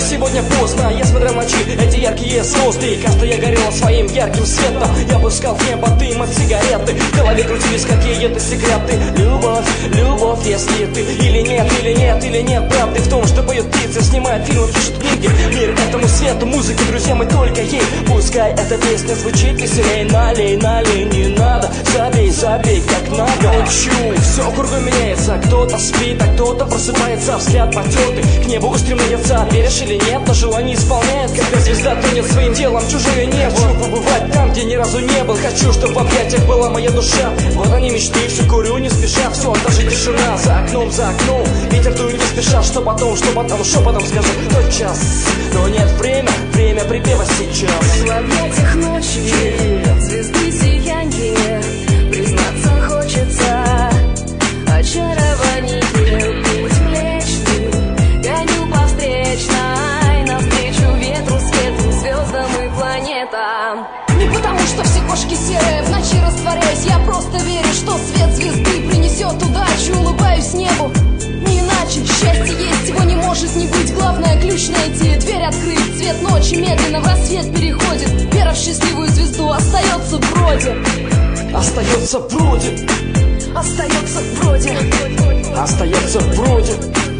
сегодня поздно. Я смотрел ночи, эти яркие звезды, и каждая я горела своим ярким светом. Я пускал в небо дым от сигареты, в голове крутились какие-то секреты. Любовь, любовь, если ты или нет, или нет, или нет правды в том, что поют птицы, снимают фильмы, пишут книги. Мир этому свету, музыка, друзья, мы только ей. Пускай эта песня звучит веселей. Налей, налей, не надо, забей, забей, как надо. Учу, все кругом меняется, кто-то спит, а кто-то просыпается, взгляд потертый, к небу устремляется. Веришь или нет, но желание исполняет, когда звезда тонет своим телом чужое небо. Хочу побывать там, где ни разу не был, хочу, чтобы в объятиях была моя душа. Вот они мечты, все курю не спеша, все, даже тишина за окном, ветер дует не спеша. Что потом, шепотом скажу, тот час, но нет время, время припева сейчас. В объятиях ночи, звезды сияние, признаться хочется, очарование, путь млечный, гоню по встречной, навстречу ветру, свету, звездам и планетам. Не потому, что все кошки серые, в ночи растворяюсь, я просто верю, что свет звезды принесет удачу, улыбаюсь небу. Не иначе, счастье есть, его не может не быть. Главное ключ найти, дверь открыть. Цвет ночи медленно в рассвет переходит. Вера в счастливую звезду остается вроде. Остается вроде. Остается вроде. Остается вроде.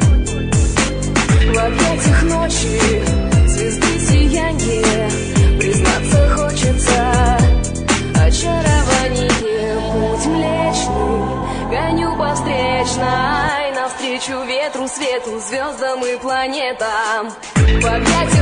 В объятиях ночи, звезды сияние, признаться хочется, очарование, путь млечный, гоню по встречной, навстречу ветру, свету, звездам и планетам. В объятиях